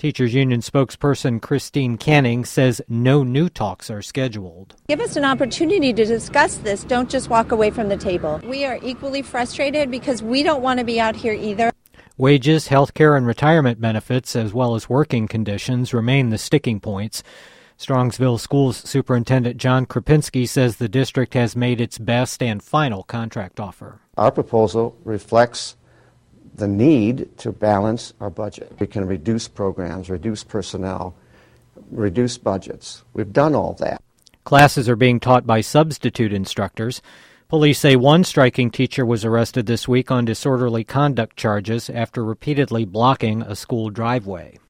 Teachers Union spokesperson Christine Canning says no new talks are scheduled. Give us an opportunity to discuss this. Don't just walk away from the table. We are equally frustrated because we don't want to be out here either. Wages, health care, and retirement benefits, as well as working conditions, remain the sticking points. Strongsville Schools Superintendent John Krupinski says the district has made its best and final contract offer. Our proposal reflects the need to balance our budget. We can reduce programs, reduce personnel, reduce budgets. We've done all that. Classes are being taught by substitute instructors. Police say one striking teacher was arrested this week on disorderly conduct charges after repeatedly blocking a school driveway.